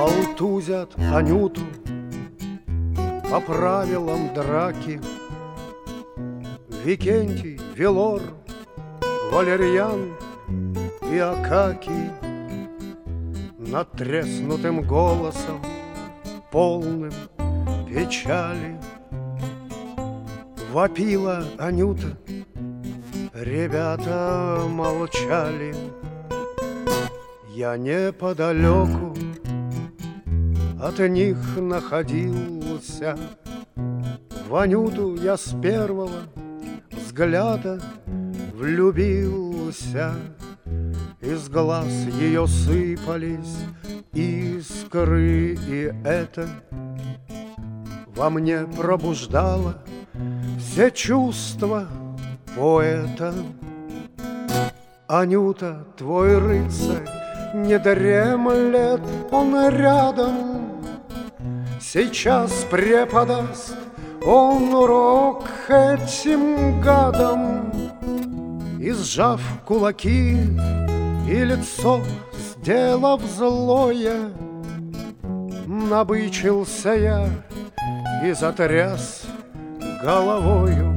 Волтузят Анюту по правилам драки. Викентий, Велор, Валерьян и Акакий надтреснутым голосом, полным печали, вопила Анюта. Ребята молчали. Я неподалеку от них находился. В Анюту я с первого взгляда влюбился. Из глаз ее сыпались искры, и это во мне пробуждало все чувства поэта. Анюта, твой рыцарь не дремлет, он рядом. Сейчас преподаст он урок этим гадам. И сжав кулаки и лицо сделав злое, набычился я и затряс головою.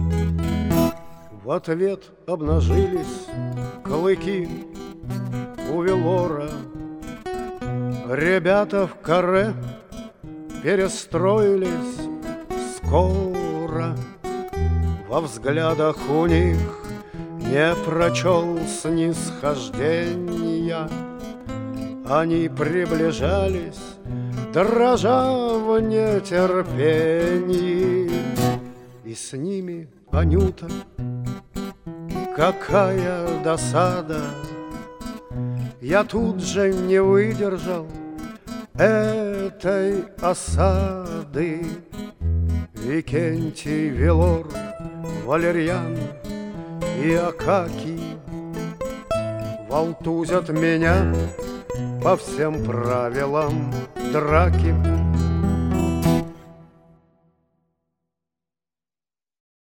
В ответ обнажились клыки у Велора. Ребята в каре перестроились скоро. Во взглядах у них не прочел снисхождения. Они приближались, дрожа в нетерпении. И с ними Анюта. Какая досада! Я тут же не выдержал этой осады. Викентий, Велор, Валерьян и Акакий волтузят меня по всем правилам драки.